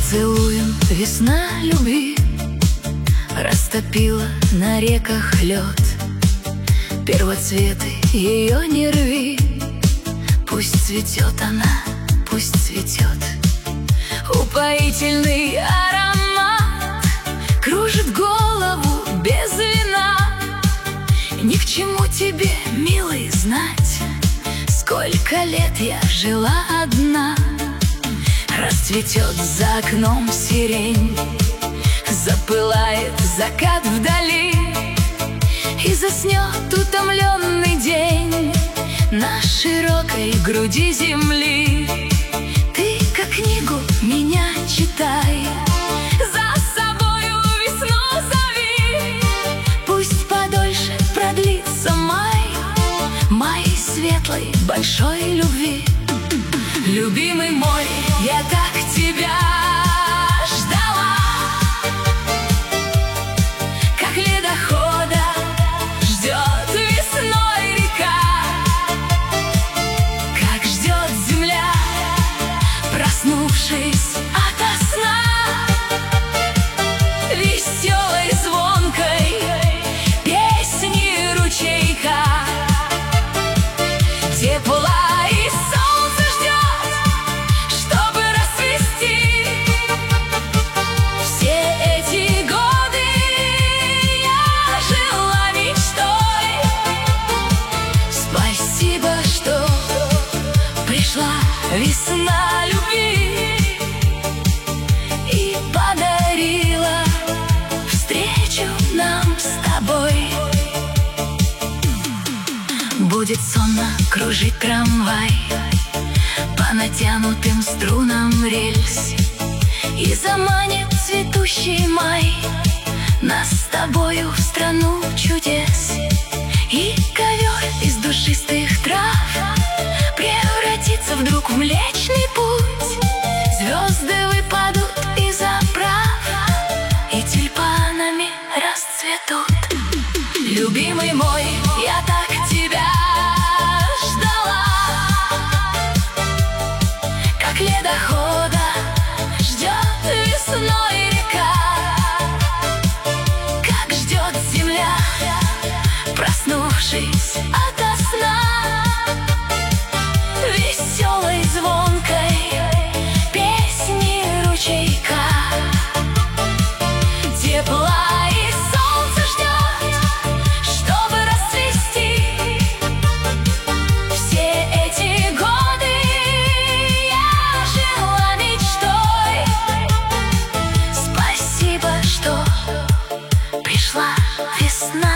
Поцелуем весна любви растопила на реках лед. Первоцветы ее не рви, пусть цветет она, пусть цветет. Упоительный аромат кружит голову без вина. Ни к чему тебе, милый, знать, сколько лет я жила одна. Расцветет за окном сирень, запылает закат вдали, и заснет утомленный день на широкой груди земли. Ты как книгу меня читай, за собою весну зови. Пусть подольше продлится май, май светлой большой любви. Любимый мой, я так тебя ждала, как ледохода ждет весной река, как ждет земля, проснувшись ото сна, веселой звонкой песни ручейка. Тепла и солнце ждет, чтобы расцвести. Все эти годы я жила мечтой. Спасибо, что пришла весна любви и подарила встречу нам с тобой. Будет сонно кружить трамвай по натянутым струнам рельс, и заманит цветущий май нас с тобою в страну чудес. И ковер из душистых трав превратится вдруг в Млечный Путь. Звезды выпадут из оправ и тюльпанами расцветут. Любимый мой, я так тебя ждала, как ледохода ждет весной река, как ждет земля, проснувшись ото сна, веселой звонкой песни ручейка. Тепла и солнце ждет, чтобы расцвести. Все эти годы я жила мечтой. Спасибо, что пришла весна.